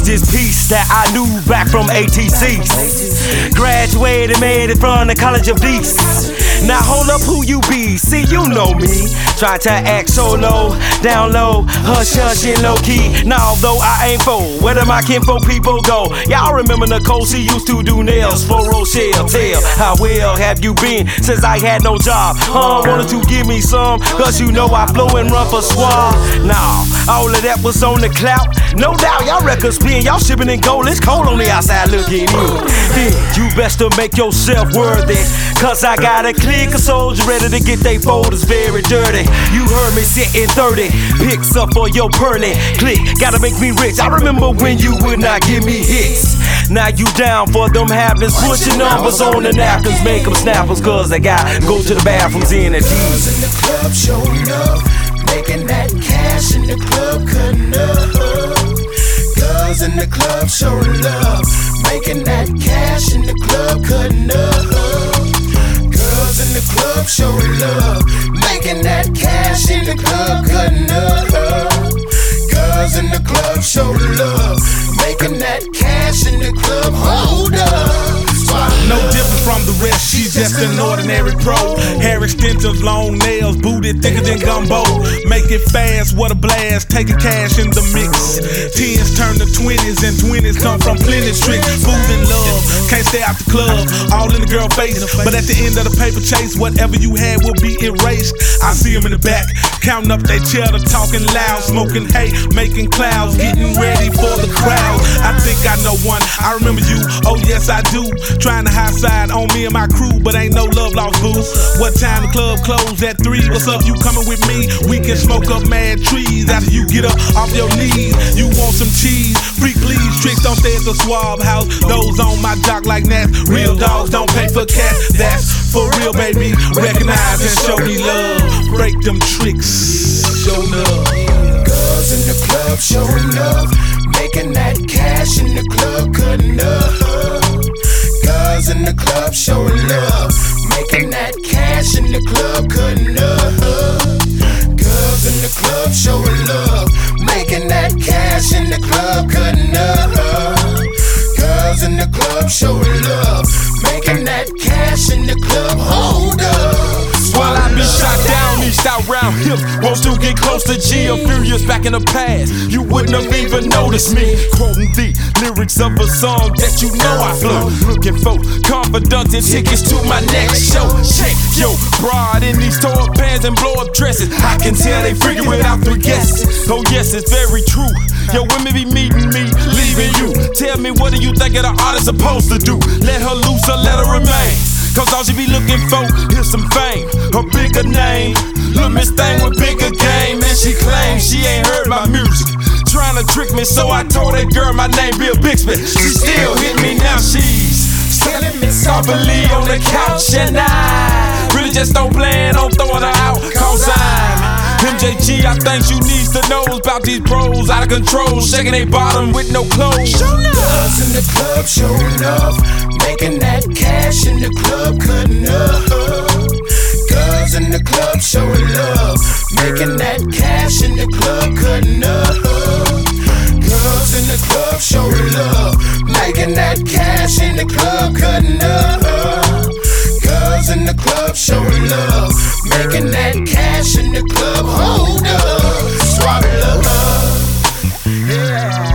this piece that I knew back from ATCs. Graduated, made it from the College of Beasts. Now hold up, who you be? See, you know me. Try to act so low, down low, hush hush and low key. Now although I ain't full, where do my kinfolk people go? Y'all remember Nicole, she used to do nails for Rochelle. Tell, how well have you been since I had no job? Wanted to give me some, cause you know I flow and run for Suave. Nah, all of that was on the clout. No doubt, y'all records spin, y'all shipping in gold. It's cold on the outside looking in. Then you best to make yourself worthy, cause I got a clique of soldiers ready to get they folders very dirty. You heard me sitting 30 picks up for your pearly click. Gotta make me rich. I remember when you would not give me hits. Now you down for them habits. Put your numbers on the napkins, make them snappers, cause they got go to the bathrooms in the Girls in the club showing up, making that cash in the club, cutting up. Girls in the club showing love, making that cash in the club, cutting up. Girls in the club showing love, making that cash in the club, cutting up. Girls in the club showing love, making that cash in the club, hold up. No different from the rest, she's just an ordinary pro. Hair extensions, long nails, booty thicker than gumbo. Make it fast, what a blast, taking cash in the mix. 10s turn to 20s and 20s come from plenty tricks. Food and love, can't stay out the club, all in the girl face. But at the end of the paper chase, whatever you had will be erased. I see them in the back, counting up they cheddar, talking loud, smoking hay, making clouds, getting ready for the crowd. I think I know one, I remember you, oh yes I do. Trying to high side on me and my crew, but ain't no love lost, boo. What time the club closed at 3? What's up, you coming with me? We can smoke up mad trees after you get up off your knees. You want some cheese? Freak please, tricks don't stay at the Suave house. Those on my dock like that. Real dogs don't pay for cash. That's for real, baby. Recognize and show me love. Break them tricks, show love. Girls in the club showing love, making that cash in the club, cutting up. Girls in the club showing love, making that cash in the club, cutting up. Girls in the club showing love, making that cash in the club, cutting up. Girls in the club showing love, making that cash in the club, hold up. While I be shot down, east out round hips, wants to get close to G. I'm furious back in the past, you wouldn't have even noticed me. Quoting the lyrics of a song that you know I flow. Looking for confidence and tickets to my next show. Check yo broad in these tore pants and blow up dresses. I can tell they freaking without 3 guesses. Oh yes, it's very true. Yo, women be meeting me, leaving you. Tell me, what do you think of the artist supposed to do? Let her loose or let her remain? Cause all she be looking for is some fame, a bigger name. Look, Miss Thing with bigger game, and she claims she ain't heard my music. Trying to trick me, so I told that girl my name Bill Bixby. She still hit me, now she's telling me softly on the couch. And I really just don't plan on throwing her out, cause I'm MJG. I think you needs to know about these pros out of control, shaking they bottom with no clothes. Girls in the club showing up, making that cash in the club, cutting up. Girls in the club showing love, making that cash in the club, cutting up. Girls in the club showing love, making that cash in the club, cutting up. Girls in the club showing love, making that cash in the club, hold up. Suave love, yeah.